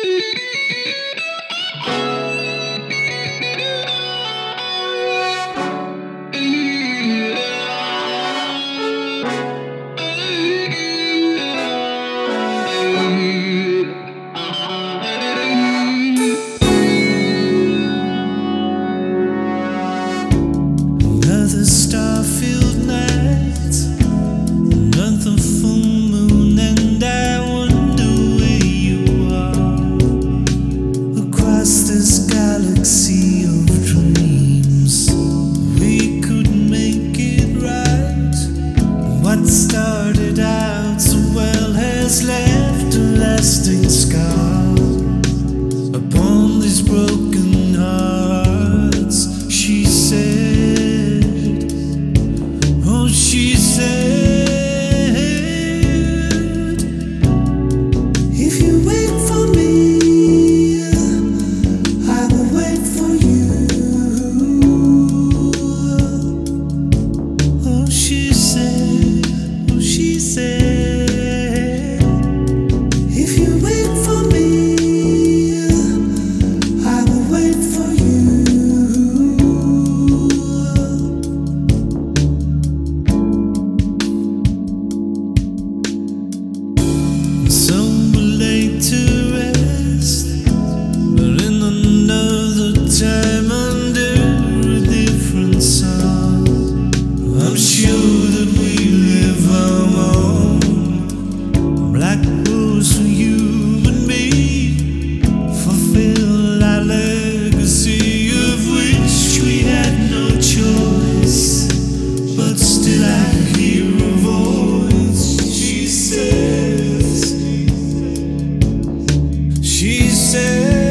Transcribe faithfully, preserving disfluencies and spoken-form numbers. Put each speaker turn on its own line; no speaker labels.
Another star-filled night, another full moon, and I wonder where you are. Across this galaxy of dreams, we could make it right. What started out so well has left a lasting scar upon these broken hearts. She said, oh, she said, if you wait for me, I will wait for you. Oh, she said, oh, she said, if you wait for me, I will wait for you. Some were laid to rest, but in another time under a different sun. I'm sure that we live our own black rose for you and me, fulfill our legacy of which we had no choice, but still I hear a voice. She says, she says